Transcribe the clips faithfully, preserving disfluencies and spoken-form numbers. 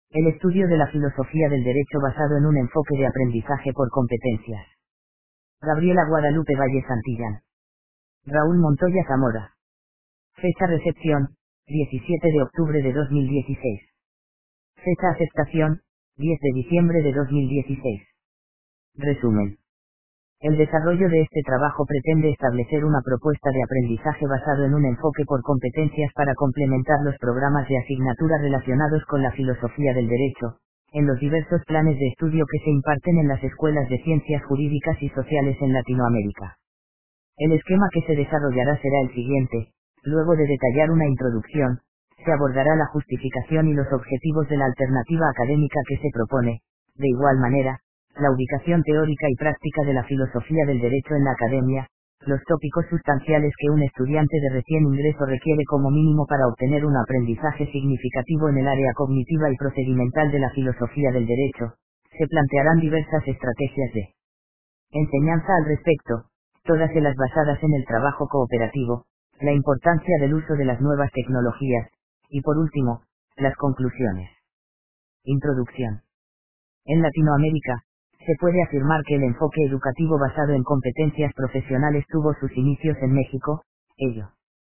El estudio de la filosofía del derecho basado en un enfoque de aprendizaje por competencias. Gabriela Guadalupe Valle Santillán. Raúl Montoya Zamora. Fecha recepción, diecisiete de octubre de dos mil dieciséis. Fecha aceptación, diez de diciembre de dos mil dieciséis. Resumen. El desarrollo de este trabajo pretende establecer una propuesta de aprendizaje basado en un enfoque por competencias para complementar los programas de asignatura relacionados con la filosofía del derecho, en los diversos planes de estudio que se imparten en las escuelas de ciencias jurídicas y sociales en Latinoamérica. El esquema que se desarrollará será el siguiente: luego de detallar una introducción, se abordará la justificación y los objetivos de la alternativa académica que se propone. De igual manera, la ubicación teórica y práctica de la filosofía del derecho en la academia, los tópicos sustanciales que un estudiante de recién ingreso requiere como mínimo para obtener un aprendizaje significativo en el área cognitiva y procedimental de la filosofía del derecho. Se plantearán diversas estrategias de enseñanza al respecto, todas ellas basadas en el trabajo cooperativo, la importancia del uso de las nuevas tecnologías, y por último, las conclusiones. Introducción. En Latinoamérica, se puede afirmar que el enfoque educativo basado en competencias profesionales tuvo sus inicios en México, ello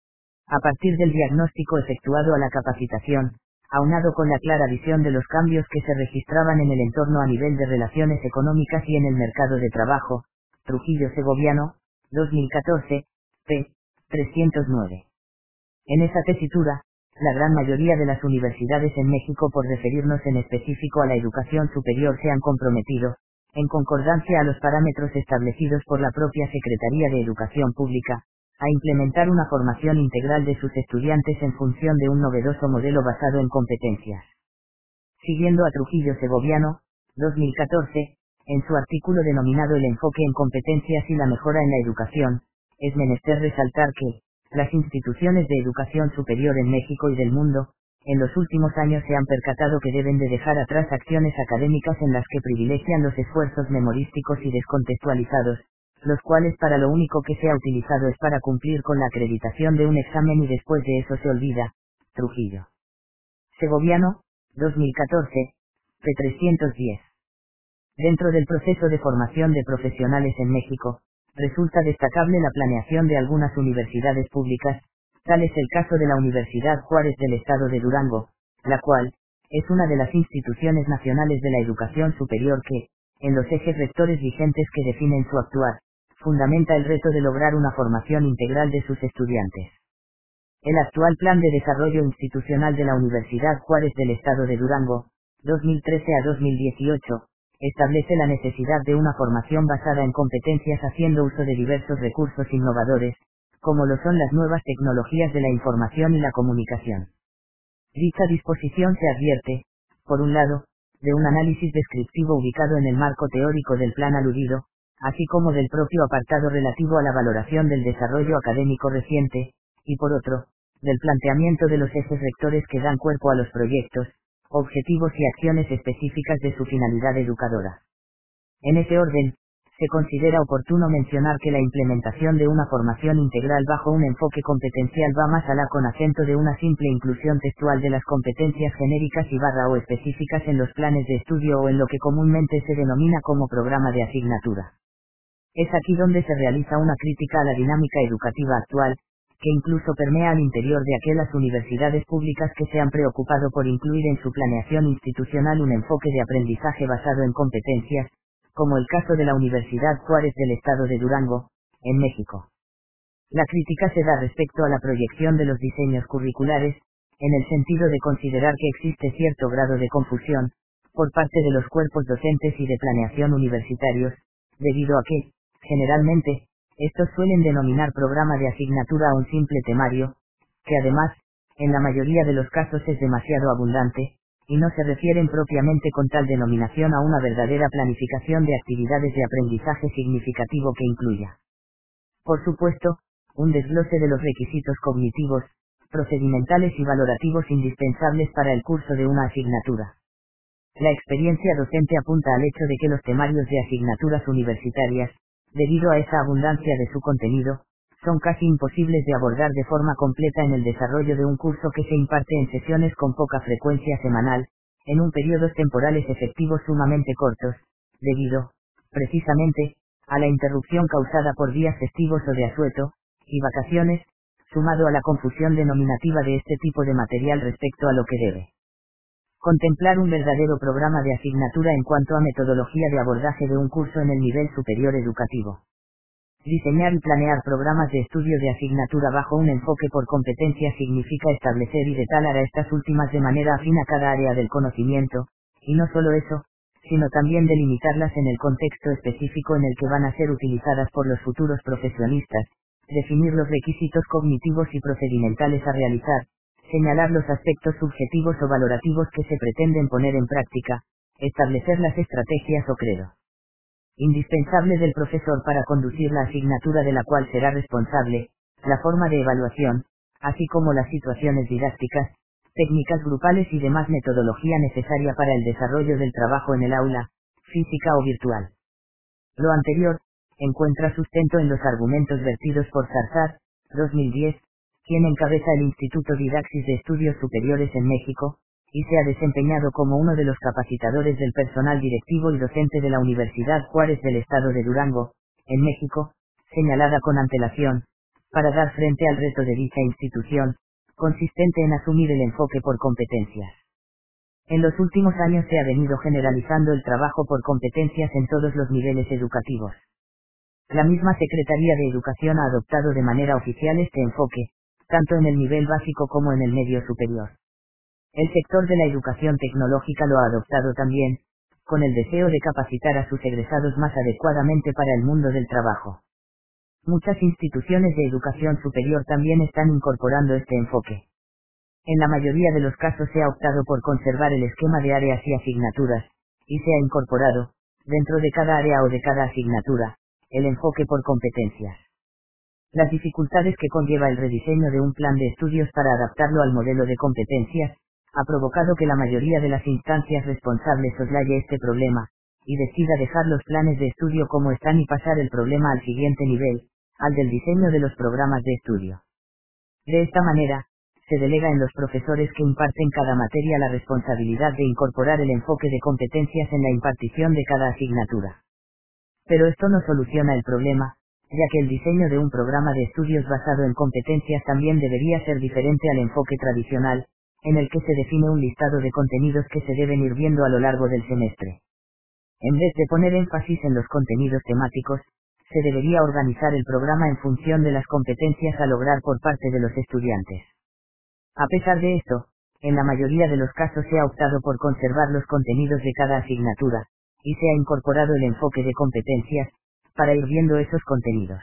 a partir del diagnóstico efectuado a la capacitación, aunado con la clara visión de los cambios que se registraban en el entorno a nivel de relaciones económicas y en el mercado de trabajo. Trujillo Segoviano, dos mil catorce, p. trescientos nueve. En esa tesitura, la gran mayoría de las universidades en México, por referirnos en específico a la educación superior, se han comprometido, en concordancia a los parámetros establecidos por la propia Secretaría de Educación Pública, a implementar una formación integral de sus estudiantes en función de un novedoso modelo basado en competencias. Siguiendo a Trujillo Segoviano, dos mil catorce, en su artículo denominado El enfoque en competencias y la mejora en la educación, es menester resaltar que, las instituciones de educación superior en México y del mundo, en los últimos años se han percatado que deben de dejar atrás acciones académicas en las que privilegian los esfuerzos memorísticos y descontextualizados, los cuales para lo único que se ha utilizado es para cumplir con la acreditación de un examen y después de eso se olvida. Trujillo Segoviano, dos mil catorce, p. trescientos diez. Dentro del proceso de formación de profesionales en México, resulta destacable la planeación de algunas universidades públicas, tal es el caso de la Universidad Juárez del Estado de Durango, la cual, es una de las instituciones nacionales de la educación superior que, en los ejes rectores vigentes que definen su actuar, fundamenta el reto de lograr una formación integral de sus estudiantes. El actual Plan de Desarrollo Institucional de la Universidad Juárez del Estado de Durango, dos mil trece a dos mil dieciocho, establece la necesidad de una formación basada en competencias haciendo uso de diversos recursos innovadores, como lo son las nuevas tecnologías de la información y la comunicación. Dicha disposición se advierte, por un lado, de un análisis descriptivo ubicado en el marco teórico del plan aludido, así como del propio apartado relativo a la valoración del desarrollo académico reciente, y por otro, del planteamiento de los ejes rectores que dan cuerpo a los proyectos, objetivos y acciones específicas de su finalidad educadora. En ese orden, se considera oportuno mencionar que la implementación de una formación integral bajo un enfoque competencial va más allá con acento de una simple inclusión textual de las competencias genéricas y barra o específicas en los planes de estudio o en lo que comúnmente se denomina como programa de asignatura. Es aquí donde se realiza una crítica a la dinámica educativa actual, que incluso permea al interior de aquellas universidades públicas que se han preocupado por incluir en su planeación institucional un enfoque de aprendizaje basado en competencias, como el caso de la Universidad Juárez del Estado de Durango, en México. La crítica se da respecto a la proyección de los diseños curriculares, en el sentido de considerar que existe cierto grado de confusión, por parte de los cuerpos docentes y de planeación universitarios, debido a que, generalmente, estos suelen denominar programa de asignatura a un simple temario, que además, en la mayoría de los casos es demasiado abundante, y no se refieren propiamente con tal denominación a una verdadera planificación de actividades de aprendizaje significativo que incluya, por supuesto, un desglose de los requisitos cognitivos, procedimentales y valorativos indispensables para el curso de una asignatura. La experiencia docente apunta al hecho de que los temarios de asignaturas universitarias, debido a esa abundancia de su contenido, son casi imposibles de abordar de forma completa en el desarrollo de un curso que se imparte en sesiones con poca frecuencia semanal, en un periodos temporales efectivos sumamente cortos, debido, precisamente, a la interrupción causada por días festivos o de asueto, y vacaciones, sumado a la confusión denominativa de este tipo de material respecto a lo que debe contemplar un verdadero programa de asignatura en cuanto a metodología de abordaje de un curso en el nivel superior educativo. Diseñar y planear programas de estudio de asignatura bajo un enfoque por competencias significa establecer y detallar a estas últimas de manera afín a cada área del conocimiento, y no solo eso, sino también delimitarlas en el contexto específico en el que van a ser utilizadas por los futuros profesionistas, definir los requisitos cognitivos y procedimentales a realizar, señalar los aspectos subjetivos o valorativos que se pretenden poner en práctica, establecer las estrategias o credo indispensable del profesor para conducir la asignatura de la cual será responsable, la forma de evaluación, así como las situaciones didácticas, técnicas grupales y demás metodología necesaria para el desarrollo del trabajo en el aula, física o virtual. Lo anterior, encuentra sustento en los argumentos vertidos por Zarzar, dos mil diez, quien encabeza el Instituto Didaxis de Estudios Superiores en México, y se ha desempeñado como uno de los capacitadores del personal directivo y docente de la Universidad Juárez del Estado de Durango, en México, señalada con antelación, para dar frente al reto de dicha institución, consistente en asumir el enfoque por competencias. En los últimos años se ha venido generalizando el trabajo por competencias en todos los niveles educativos. La misma Secretaría de Educación ha adoptado de manera oficial este enfoque, tanto en el nivel básico como en el medio superior. El sector de la educación tecnológica lo ha adoptado también, con el deseo de capacitar a sus egresados más adecuadamente para el mundo del trabajo. Muchas instituciones de educación superior también están incorporando este enfoque. En la mayoría de los casos se ha optado por conservar el esquema de áreas y asignaturas, y se ha incorporado, dentro de cada área o de cada asignatura, el enfoque por competencias. Las dificultades que conlleva el rediseño de un plan de estudios para adaptarlo al modelo de competencias, ha provocado que la mayoría de las instancias responsables soslaye este problema, y decida dejar los planes de estudio como están y pasar el problema al siguiente nivel, al del diseño de los programas de estudio. De esta manera, se delega en los profesores que imparten cada materia la responsabilidad de incorporar el enfoque de competencias en la impartición de cada asignatura. Pero esto no soluciona el problema, ya que el diseño de un programa de estudios basado en competencias también debería ser diferente al enfoque tradicional, en el que se define un listado de contenidos que se deben ir viendo a lo largo del semestre. En vez de poner énfasis en los contenidos temáticos, se debería organizar el programa en función de las competencias a lograr por parte de los estudiantes. A pesar de esto, en la mayoría de los casos se ha optado por conservar los contenidos de cada asignatura, y se ha incorporado el enfoque de competencias, para ir viendo esos contenidos.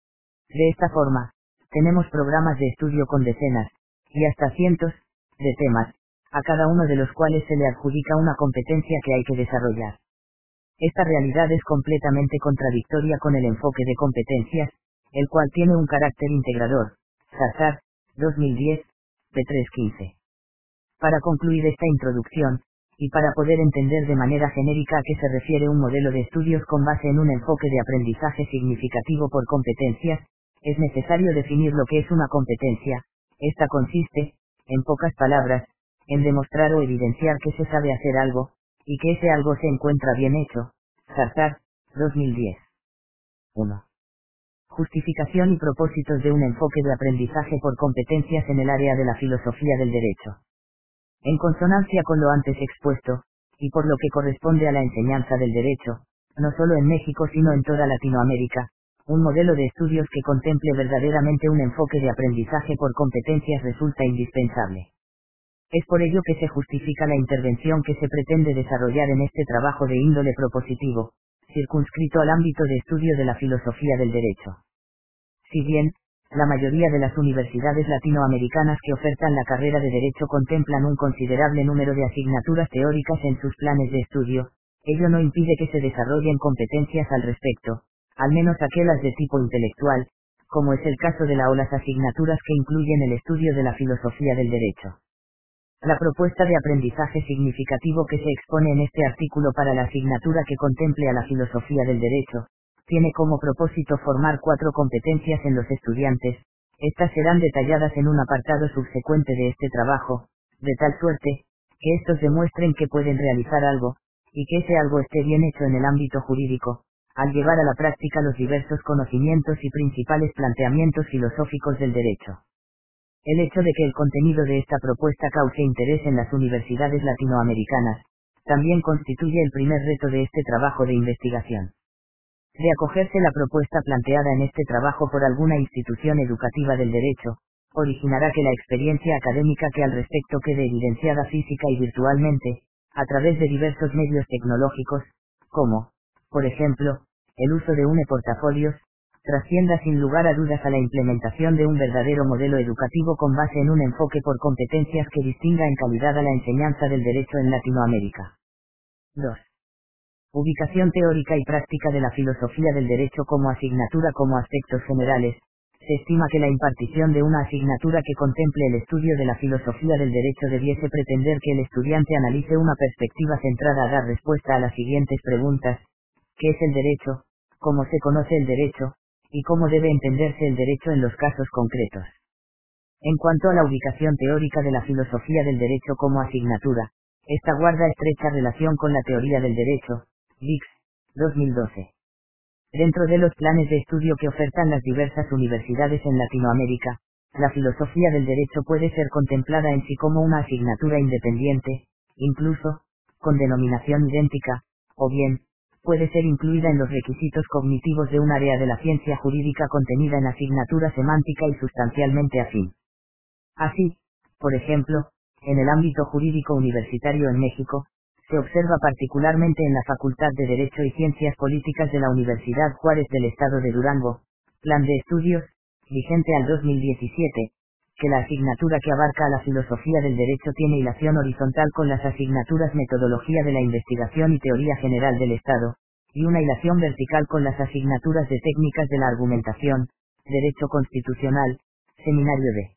De esta forma, tenemos programas de estudio con decenas, y hasta cientos, de temas, a cada uno de los cuales se le adjudica una competencia que hay que desarrollar. Esta realidad es completamente contradictoria con el enfoque de competencias, el cual tiene un carácter integrador. Zarzar, dos mil diez, P tres quince. Para concluir esta introducción, y para poder entender de manera genérica a qué se refiere un modelo de estudios con base en un enfoque de aprendizaje significativo por competencias, es necesario definir lo que es una competencia. Esta consiste, en pocas palabras, en demostrar o evidenciar que se sabe hacer algo, y que ese algo se encuentra bien hecho. Zarzar, dos mil diez. uno. Justificación y propósitos de un enfoque de aprendizaje por competencias en el área de la filosofía del derecho. En consonancia con lo antes expuesto, y por lo que corresponde a la enseñanza del derecho, no solo en México sino en toda Latinoamérica, un modelo de estudios que contemple verdaderamente un enfoque de aprendizaje por competencias resulta indispensable. Es por ello que se justifica la intervención que se pretende desarrollar en este trabajo de índole propositivo, circunscrito al ámbito de estudio de la filosofía del derecho. Si bien, la mayoría de las universidades latinoamericanas que ofertan la carrera de Derecho contemplan un considerable número de asignaturas teóricas en sus planes de estudio, ello no impide que se desarrollen competencias al respecto, al menos aquellas de tipo intelectual, como es el caso de la o las asignaturas que incluyen el estudio de la filosofía del derecho. La propuesta de aprendizaje significativo que se expone en este artículo para la asignatura que contemple a la filosofía del derecho, tiene como propósito formar cuatro competencias en los estudiantes. Estas serán detalladas en un apartado subsecuente de este trabajo, de tal suerte, que estos demuestren que pueden realizar algo, y que ese algo esté bien hecho en el ámbito jurídico, al llevar a la práctica los diversos conocimientos y principales planteamientos filosóficos del derecho. El hecho de que el contenido de esta propuesta cause interés en las universidades latinoamericanas, también constituye el primer reto de este trabajo de investigación. De acogerse la propuesta planteada en este trabajo por alguna institución educativa del derecho, originará que la experiencia académica que al respecto quede evidenciada física y virtualmente, a través de diversos medios tecnológicos, como, por ejemplo, el uso de un e-portafolios, trascienda sin lugar a dudas a la implementación de un verdadero modelo educativo con base en un enfoque por competencias que distinga en calidad a la enseñanza del derecho en Latinoamérica. dos. Ubicación teórica y práctica de la filosofía del derecho como asignatura. Como aspectos generales, se estima que la impartición de una asignatura que contemple el estudio de la filosofía del derecho debiese pretender que el estudiante analice una perspectiva centrada a dar respuesta a las siguientes preguntas: ¿qué es el derecho? ¿Cómo se conoce el derecho? ¿Y cómo debe entenderse el derecho en los casos concretos? En cuanto a la ubicación teórica de la filosofía del derecho como asignatura, esta guarda estrecha relación con la teoría del derecho, Dix, dos mil doce. Dentro de los planes de estudio que ofertan las diversas universidades en Latinoamérica, la filosofía del derecho puede ser contemplada en sí como una asignatura independiente, incluso, con denominación idéntica, o bien, puede ser incluida en los requisitos cognitivos de un área de la ciencia jurídica contenida en asignatura semántica y sustancialmente afín. Así, por ejemplo, en el ámbito jurídico universitario en México, se observa particularmente en la Facultad de Derecho y Ciencias Políticas de la Universidad Juárez del Estado de Durango, Plan de Estudios, vigente al dos mil diecisiete, que la asignatura que abarca a la filosofía del derecho tiene hilación horizontal con las asignaturas Metodología de la Investigación y Teoría General del Estado, y una hilación vertical con las asignaturas de Técnicas de la Argumentación, Derecho Constitucional, Seminario de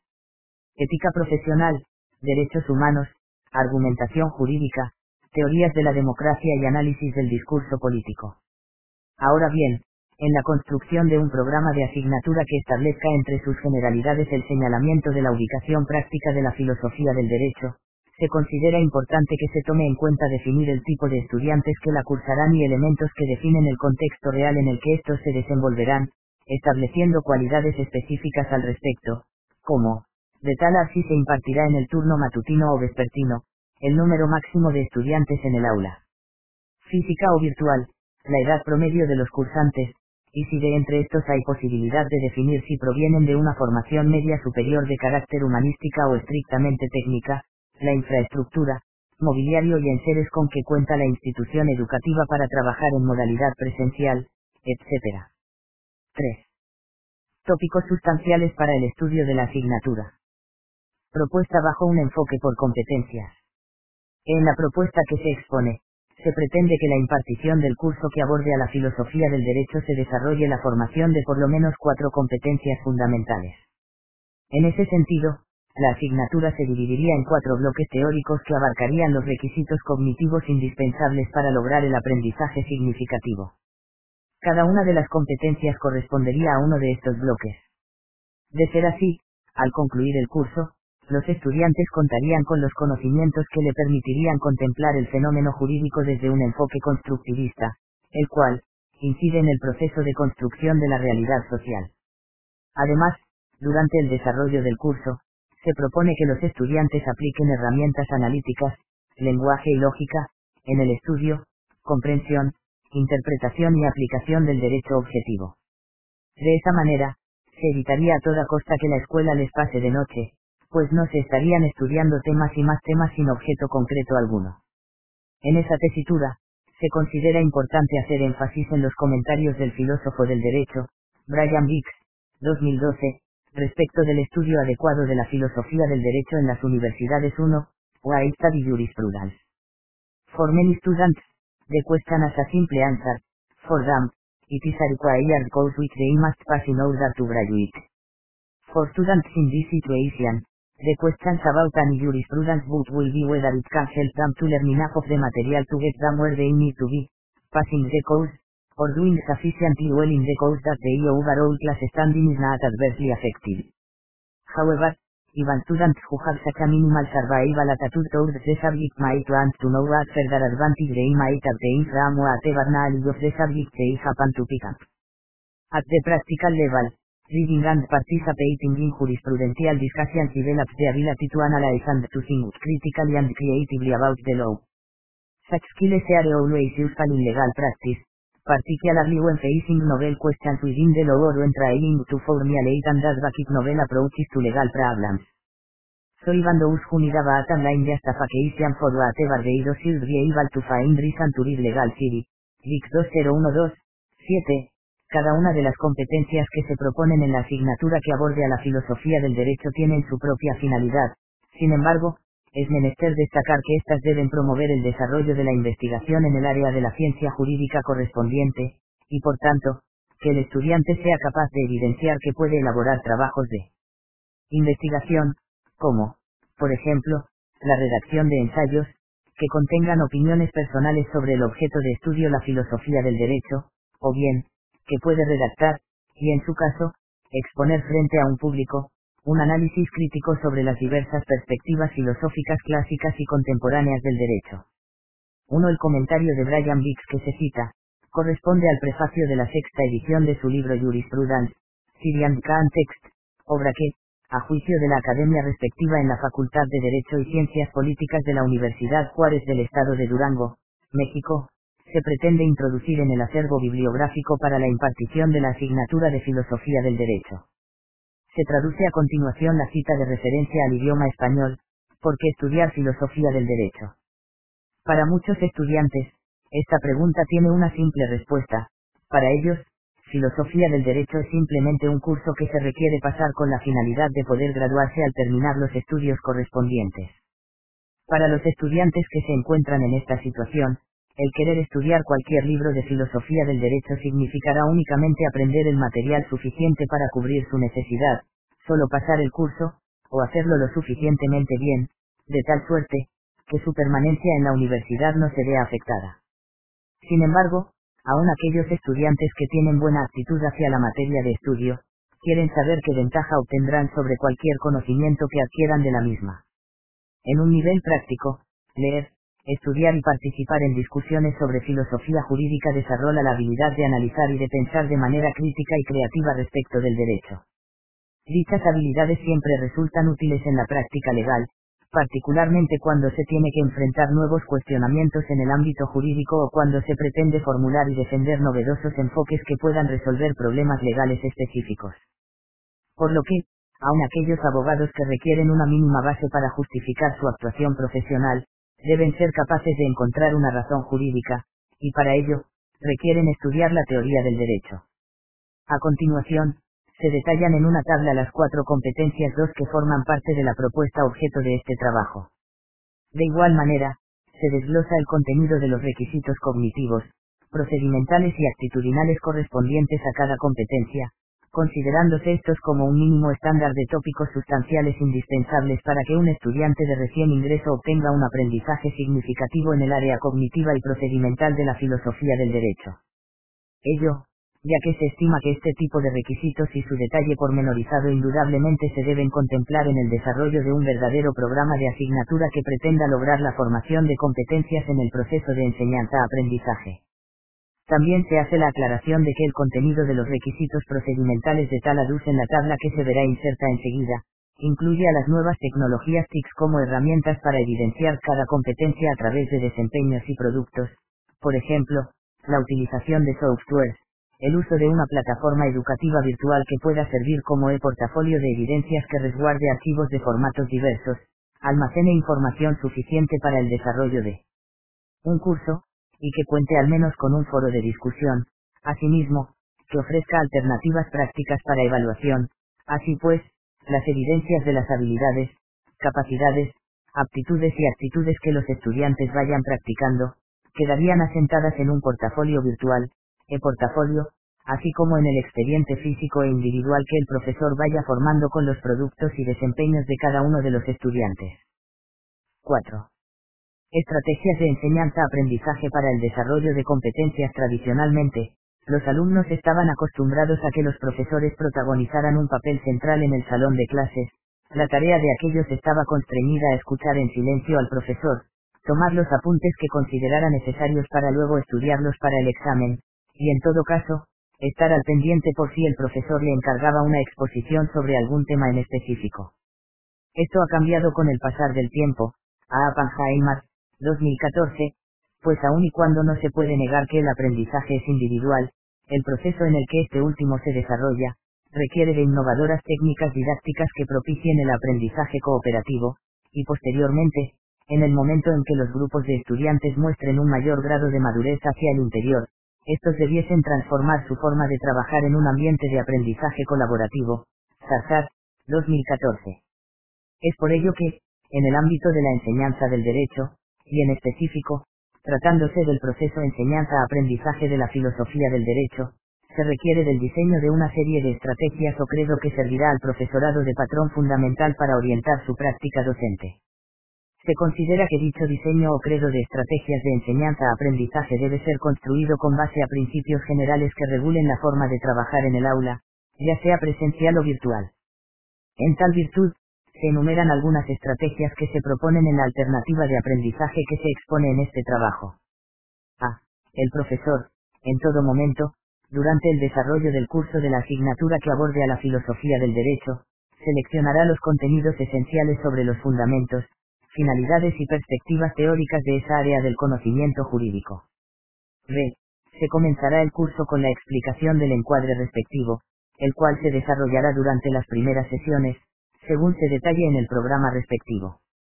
Ética Profesional, Derechos Humanos, Argumentación Jurídica, Teorías de la Democracia y Análisis del Discurso Político. Ahora bien, en la construcción de un programa de asignatura que establezca entre sus generalidades el señalamiento de la ubicación práctica de la filosofía del derecho, se considera importante que se tome en cuenta definir el tipo de estudiantes que la cursarán y elementos que definen el contexto real en el que estos se desenvolverán, estableciendo cualidades específicas al respecto, como, de tal así se impartirá en el turno matutino o vespertino, el número máximo de estudiantes en el aula física o virtual, la edad promedio de los cursantes, y si de entre estos hay posibilidad de definir si provienen de una formación media superior de carácter humanística o estrictamente técnica, la infraestructura, mobiliario y enseres con que cuenta la institución educativa para trabajar en modalidad presencial, etcétera. tres. Tópicos sustanciales para el estudio de la asignatura. Propuesta bajo un enfoque por competencias. En la propuesta que se expone, se pretende que la impartición del curso que aborde a la filosofía del derecho se desarrolle la formación de por lo menos cuatro competencias fundamentales. En ese sentido, la asignatura se dividiría en cuatro bloques teóricos que abarcarían los requisitos cognitivos indispensables para lograr el aprendizaje significativo. Cada una de las competencias correspondería a uno de estos bloques. De ser así, al concluir el curso, los estudiantes contarían con los conocimientos que le permitirían contemplar el fenómeno jurídico desde un enfoque constructivista, el cual, incide en el proceso de construcción de la realidad social. Además, durante el desarrollo del curso, se propone que los estudiantes apliquen herramientas analíticas, lenguaje y lógica, en el estudio, comprensión, interpretación y aplicación del derecho objetivo. De esa manera, se evitaría a toda costa que la escuela les pase de noche, pues no se estarían estudiando temas y más temas sin objeto concreto alguno. En esa tesitura, se considera importante hacer énfasis en los comentarios del filósofo del derecho, Brian Dix, dos mil doce, respecto del estudio adecuado de la filosofía del derecho en las universidades. uno. Why study jurisprudence? For many students, the question as a simple answer, for them, it is a required course which they must pass in order to graduate. For students in this situation, the questions about any jurisprudence book will be whether it can help them to learn enough of the material to get them where they need to be, passing the course, or doing sufficiently well in the course that the overall class standing is not adversely affected. However, Even students who have such a minimal survival attitude towards the subject might want to know what further advantage they might obtain from whatever knowledge of the subject they happen to pick up. At the practical level, reading and participating in jurisprudential discussions develops the ability to analyze and to think critically and creatively about the law. Such skills are always useful in legal practice, particularly when facing novel questions within the law or when trying to formulate and advocate novel approaches to legal problems. So even those who need a bottom line justification for whatever they do should be able to find reason to read legal theory. Vic dos mil doce, siete. Cada una de las competencias que se proponen en la asignatura que aborde a la filosofía del derecho tienen su propia finalidad. Sin embargo, es menester destacar que éstas deben promover el desarrollo de la investigación en el área de la ciencia jurídica correspondiente, y por tanto, que el estudiante sea capaz de evidenciar que puede elaborar trabajos de investigación, como, por ejemplo, la redacción de ensayos, que contengan opiniones personales sobre el objeto de estudio, la filosofía del derecho, o bien, que puede redactar, y en su caso, exponer frente a un público, un análisis crítico sobre las diversas perspectivas filosóficas clásicas y contemporáneas del derecho. uno El comentario de Brian Biggs que se cita, corresponde al prefacio de la sexta edición de su libro Jurisprudence, Theory and Context, obra que, a juicio de la Academia respectiva en la Facultad de Derecho y Ciencias Políticas de la Universidad Juárez del Estado de Durango, México, se pretende introducir en el acervo bibliográfico para la impartición de la asignatura de Filosofía del Derecho. Se traduce a continuación la cita de referencia al idioma español, ¿por qué estudiar Filosofía del Derecho? Para muchos estudiantes, esta pregunta tiene una simple respuesta. Para ellos, Filosofía del Derecho es simplemente un curso que se requiere pasar con la finalidad de poder graduarse al terminar los estudios correspondientes. Para los estudiantes que se encuentran en esta situación, el querer estudiar cualquier libro de filosofía del derecho significará únicamente aprender el material suficiente para cubrir su necesidad, solo pasar el curso, o hacerlo lo suficientemente bien, de tal suerte, que su permanencia en la universidad no se vea afectada. Sin embargo, aún aquellos estudiantes que tienen buena actitud hacia la materia de estudio, quieren saber qué ventaja obtendrán sobre cualquier conocimiento que adquieran de la misma. En un nivel práctico, leer, estudiar y participar en discusiones sobre filosofía jurídica desarrolla la habilidad de analizar y de pensar de manera crítica y creativa respecto del derecho. Dichas habilidades siempre resultan útiles en la práctica legal, particularmente cuando se tiene que enfrentar nuevos cuestionamientos en el ámbito jurídico o cuando se pretende formular y defender novedosos enfoques que puedan resolver problemas legales específicos. Por lo que, aun aquellos abogados que requieren una mínima base para justificar su actuación profesional, deben ser capaces de encontrar una razón jurídica, y para ello, requieren estudiar la teoría del derecho. A continuación, se detallan en una tabla las cuatro competencias dos que forman parte de la propuesta objeto de este trabajo. De igual manera, se desglosa el contenido de los requisitos cognitivos, procedimentales y actitudinales correspondientes a cada competencia, considerándose estos como un mínimo estándar de tópicos sustanciales indispensables para que un estudiante de recién ingreso obtenga un aprendizaje significativo en el área cognitiva y procedimental de la filosofía del derecho. Ello, ya que se estima que este tipo de requisitos y su detalle pormenorizado indudablemente se deben contemplar en el desarrollo de un verdadero programa de asignatura que pretenda lograr la formación de competencias en el proceso de enseñanza-aprendizaje. También se hace la aclaración de que el contenido de los requisitos procedimentales de tal adus en la tabla que se verá inserta enseguida, incluye a las nuevas tecnologías T I C como herramientas para evidenciar cada competencia a través de desempeños y productos, por ejemplo, la utilización de softwares, el uso de una plataforma educativa virtual que pueda servir como e-portafolio de evidencias que resguarde archivos de formatos diversos, almacene información suficiente para el desarrollo de un curso, y que cuente al menos con un foro de discusión, asimismo, que ofrezca alternativas prácticas para evaluación. Así pues, las evidencias de las habilidades, capacidades, aptitudes y actitudes que los estudiantes vayan practicando, quedarían asentadas en un portafolio virtual, e-portafolio, así como en el expediente físico e individual que el profesor vaya formando con los productos y desempeños de cada uno de los estudiantes. cuatro. Estrategias de enseñanza-aprendizaje para el desarrollo de competencias. Tradicionalmente, los alumnos estaban acostumbrados a que los profesores protagonizaran un papel central en el salón de clases, La tarea de aquellos estaba constreñida a escuchar en silencio al profesor, tomar los apuntes que considerara necesarios para luego estudiarlos para el examen, y en todo caso, estar al pendiente por si el profesor le encargaba una exposición sobre algún tema en específico. Esto ha cambiado con el pasar del tiempo, a Oppenheimer, dos mil catorce, pues aun y cuando no se puede negar que el aprendizaje es individual, el proceso en el que este último se desarrolla, requiere de innovadoras técnicas didácticas que propicien el aprendizaje cooperativo, y posteriormente, en el momento en que los grupos de estudiantes muestren un mayor grado de madurez hacia el interior, estos debiesen transformar su forma de trabajar en un ambiente de aprendizaje colaborativo. Sarsat, dos mil catorce. Es por ello que, en el ámbito de la enseñanza del derecho, y en específico, tratándose del proceso enseñanza-aprendizaje de la filosofía del derecho, se requiere del diseño de una serie de estrategias o credo que servirá al profesorado de patrón fundamental para orientar su práctica docente. Se considera que dicho diseño o credo de estrategias de enseñanza-aprendizaje debe ser construido con base a principios generales que regulen la forma de trabajar en el aula, ya sea presencial o virtual. En tal virtud, se enumeran algunas estrategias que se proponen en la alternativa de aprendizaje que se expone en este trabajo. A. El profesor, en todo momento, durante el desarrollo del curso de la asignatura que aborde a la filosofía del derecho, seleccionará los contenidos esenciales sobre los fundamentos, finalidades y perspectivas teóricas de esa área del conocimiento jurídico. B. Se comenzará el curso con la explicación del encuadre respectivo, el cual se desarrollará durante las primeras sesiones, según se detalle en el programa respectivo.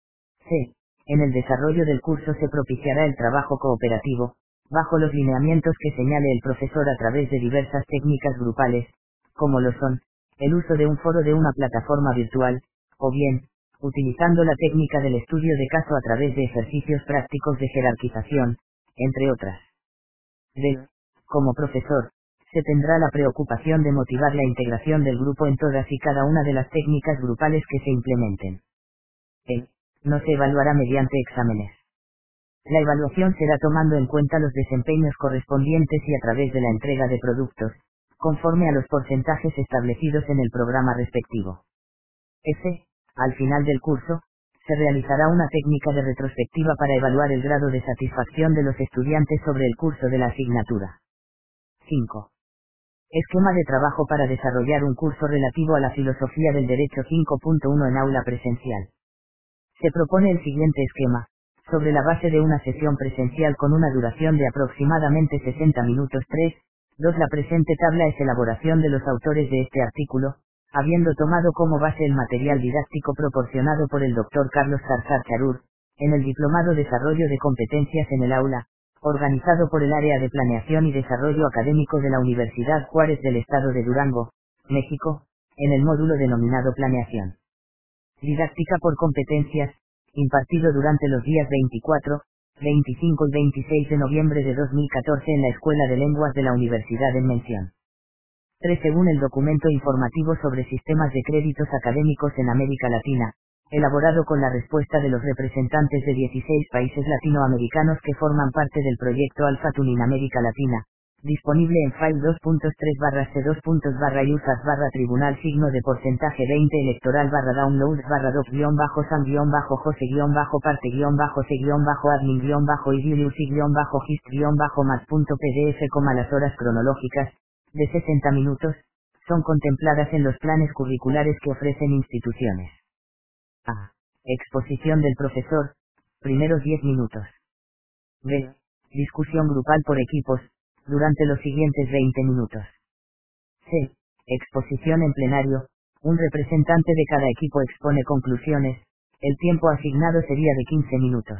C. En el desarrollo del curso se propiciará el trabajo cooperativo, bajo los lineamientos que señale el profesor a través de diversas técnicas grupales, como lo son, el uso de un foro de una plataforma virtual, o bien, utilizando la técnica del estudio de caso a través de ejercicios prácticos de jerarquización, entre otras. D. Como profesor, se tendrá la preocupación de motivar la integración del grupo en todas y cada una de las técnicas grupales que se implementen. E. No se evaluará mediante exámenes. La evaluación será tomando en cuenta los desempeños correspondientes y a través de la entrega de productos, conforme a los porcentajes establecidos en el programa respectivo. F. Al final del curso, se realizará una técnica de retrospectiva para evaluar el grado de satisfacción de los estudiantes sobre el curso de la asignatura. cinco. Esquema de trabajo para desarrollar un curso relativo a la filosofía del derecho cinco punto uno en aula presencial. Se propone el siguiente esquema, sobre la base de una sesión presencial con una duración de aproximadamente sesenta minutos. tres. dos. La presente tabla es elaboración de los autores de este artículo, habiendo tomado como base el material didáctico proporcionado por el doctor Carlos Sarsat Charur, en el Diplomado Desarrollo de Competencias en el Aula, organizado por el Área de Planeación y Desarrollo Académico de la Universidad Juárez del Estado de Durango, México, en el módulo denominado Planeación. Didáctica por competencias, impartido durante los días veinticuatro, veinticinco y veintiséis de noviembre de dos mil catorce en la Escuela de Lenguas de la Universidad en mención. tres. Según el documento informativo sobre sistemas de créditos académicos en América Latina, elaborado con la respuesta de los representantes de dieciséis países latinoamericanos que forman parte del proyecto AlphaTun in América Latina, disponible en file dos punto tres barra c dos barra usas barra tribunal signo de porcentaje veinte electoral barra downloads barra doc guión bajo sam guión bajo jose guión bajo parte guión bajo c guión bajo admin guión bajo idiusi guión bajo hist guión bajo mat punto pdf, las horas cronológicas, de sesenta minutos, son contempladas en los planes curriculares que ofrecen instituciones. A. Exposición del profesor, primeros diez minutos. B. Discusión grupal por equipos, durante los siguientes veinte minutos. C. Exposición en plenario, un representante de cada equipo expone conclusiones, el tiempo asignado sería de quince minutos.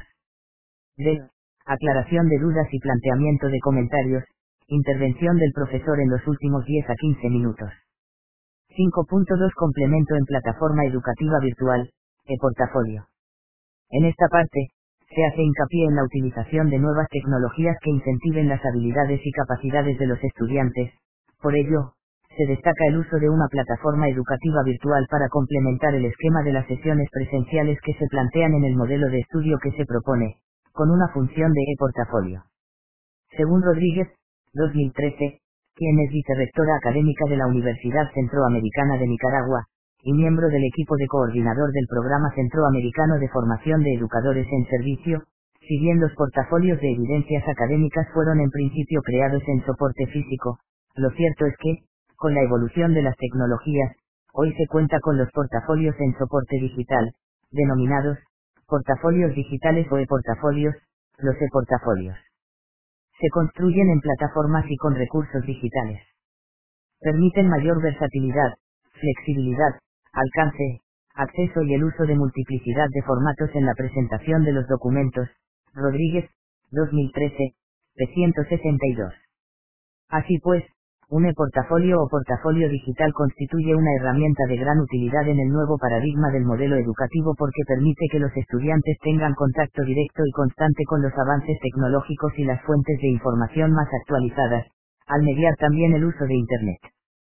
D. Aclaración de dudas y planteamiento de comentarios, intervención del profesor en los últimos diez a quince minutos. cinco punto dos Complemento en plataforma educativa virtual, e-portafolio. En esta parte, se hace hincapié en la utilización de nuevas tecnologías que incentiven las habilidades y capacidades de los estudiantes. Por ello, se destaca el uso de una plataforma educativa virtual para complementar el esquema de las sesiones presenciales que se plantean en el modelo de estudio que se propone, con una función de e-portafolio. Según Rodríguez, dos mil trece, quien es vicerrectora académica de la Universidad Centroamericana de Nicaragua, y miembro del equipo de coordinador del Programa Centroamericano de Formación de Educadores en Servicio. Si bien los portafolios de evidencias académicas fueron en principio creados en soporte físico, lo cierto es que, con la evolución de las tecnologías, hoy se cuenta con los portafolios en soporte digital, denominados portafolios digitales o e-portafolios. Los e-portafolios se construyen en plataformas y con recursos digitales. Permiten mayor versatilidad, flexibilidad, alcance, acceso y el uso de multiplicidad de formatos en la presentación de los documentos. Rodríguez, dos mil trece, p ciento sesenta y dos. Así pues, un e-portafolio o portafolio digital constituye una herramienta de gran utilidad en el nuevo paradigma del modelo educativo porque permite que los estudiantes tengan contacto directo y constante con los avances tecnológicos y las fuentes de información más actualizadas, al mediar también el uso de Internet.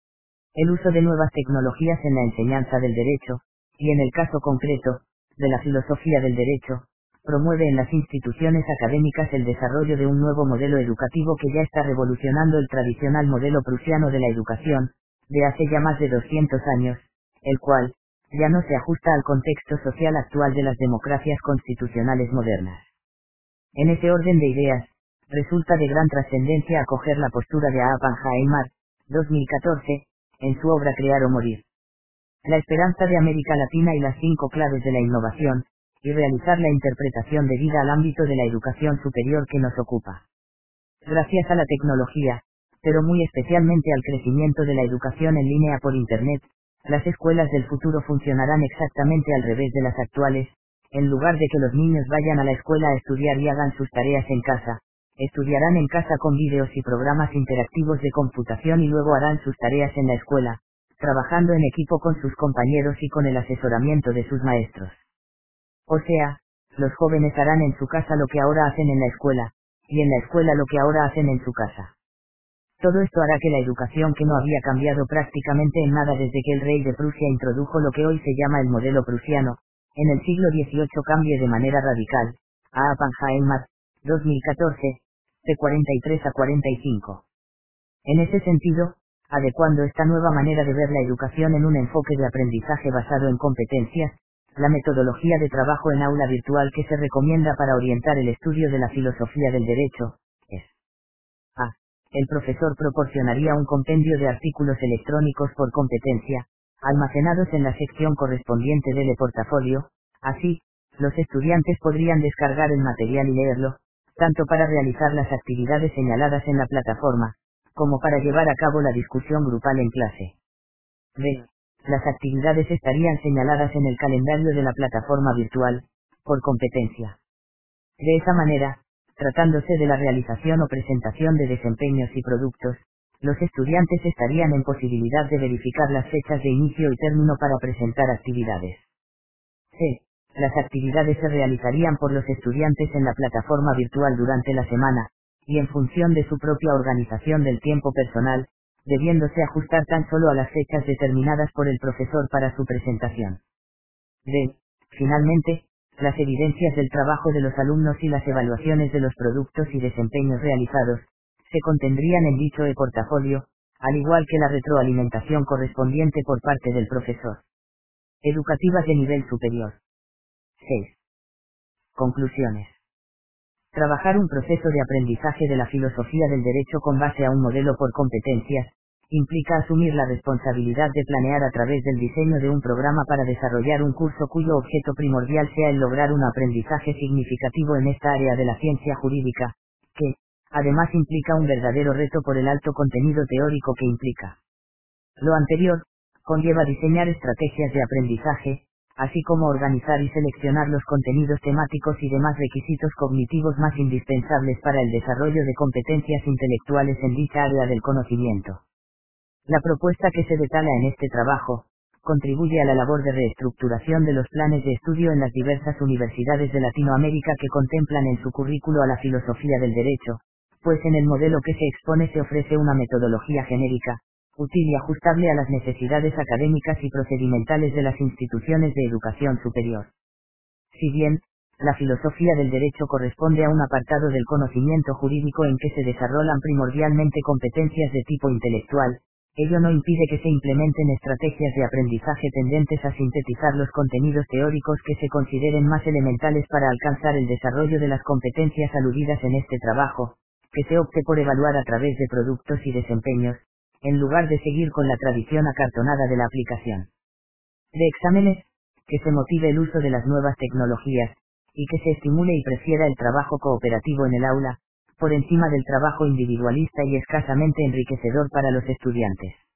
El uso de nuevas tecnologías en la enseñanza del derecho, y en el caso concreto, de la filosofía del derecho, promueve en las instituciones académicas el desarrollo de un nuevo modelo educativo que ya está revolucionando el tradicional modelo prusiano de la educación, de hace ya más de doscientos años, el cual, ya no se ajusta al contexto social actual de las democracias constitucionales modernas. En ese orden de ideas, resulta de gran trascendencia acoger la postura de A. Oppenheimer, dos mil catorce, en su obra Crear o Morir. La esperanza de América Latina y las cinco claves de la innovación, y realizar la interpretación debida al ámbito de la educación superior que nos ocupa. Gracias a la tecnología, pero muy especialmente al crecimiento de la educación en línea por Internet, las escuelas del futuro funcionarán exactamente al revés de las actuales. En lugar de que los niños vayan a la escuela a estudiar y hagan sus tareas en casa, estudiarán en casa con vídeos y programas interactivos de computación y luego harán sus tareas en la escuela, trabajando en equipo con sus compañeros y con el asesoramiento de sus maestros. O sea, los jóvenes harán en su casa lo que ahora hacen en la escuela, y en la escuela lo que ahora hacen en su casa. Todo esto hará que la educación, que no había cambiado prácticamente en nada desde que el rey de Prusia introdujo lo que hoy se llama el modelo prusiano, en el siglo dieciocho cambie de manera radical. A. Oppenheimer, dos mil catorce, p cuarenta y tres a cuarenta y cinco. En ese sentido, adecuando esta nueva manera de ver la educación en un enfoque de aprendizaje basado en competencias, la metodología de trabajo en aula virtual que se recomienda para orientar el estudio de la filosofía del derecho, es A. El profesor proporcionaría un compendio de artículos electrónicos por competencia, almacenados en la sección correspondiente del e-portafolio. Así, los estudiantes podrían descargar el material y leerlo, tanto para realizar las actividades señaladas en la plataforma, como para llevar a cabo la discusión grupal en clase. B. Las actividades estarían señaladas en el calendario de la plataforma virtual, por competencia. De esa manera, tratándose de la realización o presentación de desempeños y productos, los estudiantes estarían en posibilidad de verificar las fechas de inicio y término para presentar actividades. C. Las actividades se realizarían por los estudiantes en la plataforma virtual durante la semana, y en función de su propia organización del tiempo personal, debiéndose ajustar tan solo a las fechas determinadas por el profesor para su presentación. D. Finalmente, las evidencias del trabajo de los alumnos y las evaluaciones de los productos y desempeños realizados, se contendrían en dicho e-portafolio, al igual que la retroalimentación correspondiente por parte del profesor. Educativas de nivel superior. seis. Conclusiones. Trabajar un proceso de aprendizaje de la filosofía del derecho con base a un modelo por competencias, implica asumir la responsabilidad de planear a través del diseño de un programa para desarrollar un curso cuyo objeto primordial sea el lograr un aprendizaje significativo en esta área de la ciencia jurídica, que, además implica un verdadero reto por el alto contenido teórico que implica. Lo anterior, conlleva diseñar estrategias de aprendizaje, así como organizar y seleccionar los contenidos temáticos y demás requisitos cognitivos más indispensables para el desarrollo de competencias intelectuales en dicha área del conocimiento. La propuesta que se detalla en este trabajo, contribuye a la labor de reestructuración de los planes de estudio en las diversas universidades de Latinoamérica que contemplan en su currículo a la filosofía del derecho, pues en el modelo que se expone se ofrece una metodología genérica, útil y ajustable a las necesidades académicas y procedimentales de las instituciones de educación superior. Si bien, la filosofía del derecho corresponde a un apartado del conocimiento jurídico en que se desarrollan primordialmente competencias de tipo intelectual, Ello no impide que se implementen estrategias de aprendizaje tendentes a sintetizar los contenidos teóricos que se consideren más elementales para alcanzar el desarrollo de las competencias aludidas en este trabajo, que se opte por evaluar a través de productos y desempeños, en lugar de seguir con la tradición acartonada de la aplicación de exámenes, que se motive el uso de las nuevas tecnologías, y que se estimule y prefiera el trabajo cooperativo en el aula, por encima del trabajo individualista y escasamente enriquecedor para los estudiantes.